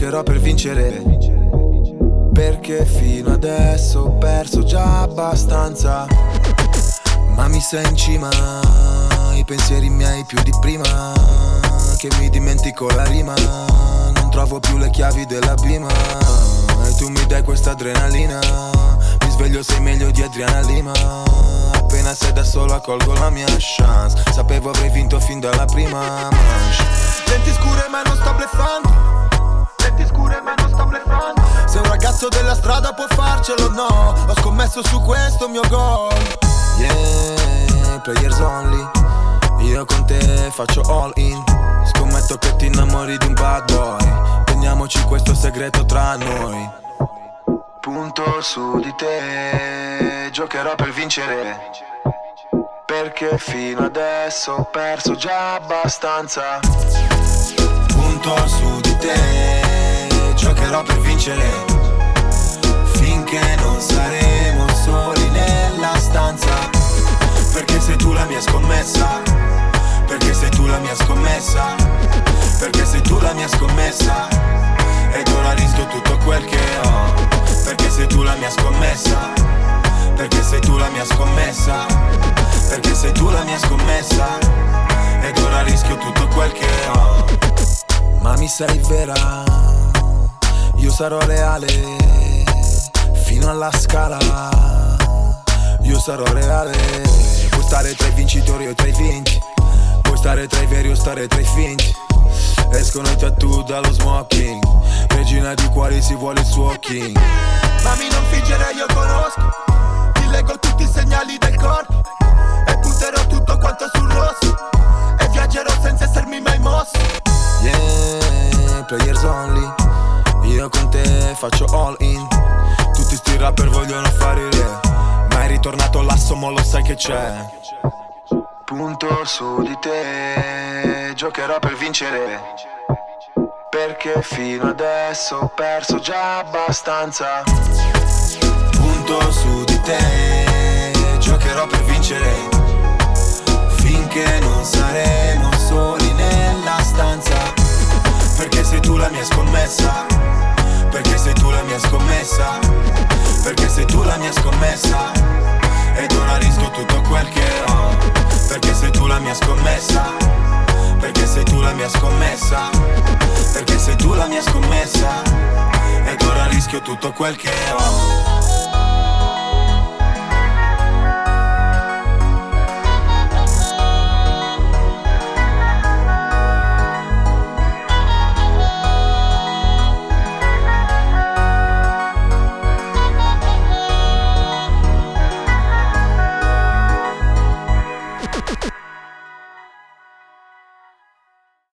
giocherò per vincere. Perché fino adesso ho perso già abbastanza. Ma mi sei in cima, i pensieri miei più di prima. Che mi dimentico la rima, non trovo più le chiavi della bima. E tu mi dai questa adrenalina, mi sveglio sei meglio di Adriana Lima. Appena sei da solo accolgo la mia chance. Sapevo avrei vinto fin dalla prima manche. Lenti scure ma non sto bleffando. Lenti scure ma non sto bleffando. Se un ragazzo della strada può farcelo, no. Ho scommesso su questo mio gol. Yeah, players only. Io con te faccio all in. Scommetto che ti innamori di un bad boy. Teniamoci questo segreto tra noi. Punto su di te, giocherò per vincere. Perché fino adesso ho perso già abbastanza. Punto su di te, giocherò per vincere. Finché non saremo soli nella stanza. Perché sei tu la mia scommessa. Perché sei tu la mia scommessa. Perché sei tu la mia scommessa. Ed ora rischio tutto quel che ho. Perché sei tu la mia scommessa. Perché sei tu la mia scommessa. Perché sei tu la mia scommessa. Ed ora rischio tutto quel che ho. Ma mi sei vera, io sarò reale. Fino alla scala, io sarò reale. Puoi stare tra i vincitori o tra i vinti. Puoi stare tra i veri o stare tra i finti. Escono i tattoo dallo smoking. Regina di cuori si vuole il suo king. Mami non fingere io conosco. Ti leggo tutti i segnali del corpo. E punterò tutto quanto sul rosso. E viaggerò senza essermi mai mosso. Yeah, players only. Io con te faccio all in. Tutti sti rapper vogliono fare il re. Ma è ritornato l'asso, mo lo sai che c'è. Punto su di te, giocherò per vincere. Perché fino adesso ho perso già abbastanza. Punto su di te, giocherò per vincere. Finché non saremo soli nella stanza. Perché sei tu la mia scommessa. Perché sei tu la mia scommessa. Perché sei tu la mia scommessa. Ed ora rischio tutto quel che ho. Perché sei tu la mia scommessa. Perché sei tu la mia scommessa. Perché sei tu la mia scommessa. Ed ora rischio tutto quel che ho.